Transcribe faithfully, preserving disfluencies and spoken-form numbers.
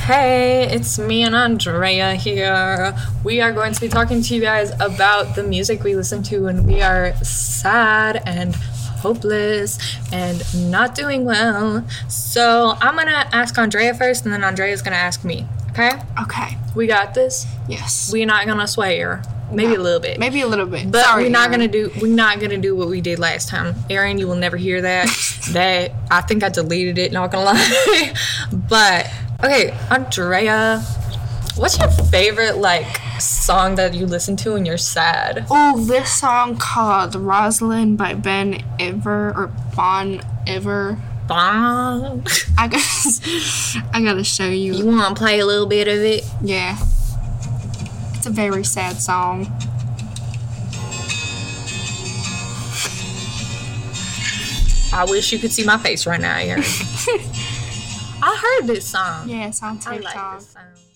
Hey, it's me and Andrea here. We are going to be talking to you guys about the music we listen to when we are sad and hopeless and not doing well. So I'm going to ask Andrea first, and then Andrea's going to ask me. Okay? Okay. We got this? Yes. We're not going to swear. Maybe No. a little bit. Maybe a little bit. But Sorry, we're not Aaron. gonna do we're not gonna do what we did last time. Aaron, you will never hear that. that I think I deleted it, not gonna lie. But okay, Andrea, what's your favorite like song that you listen to when you're sad? Oh, this song called Rosalind by Ben Iver or Bon Iver. Bon. I gotta, I gotta show you. You wanna play a little bit of it? Yeah. It's a very sad song. I wish you could see my face right now, Aaron. I heard this song. Yeah, it's on I TikTok. like this song.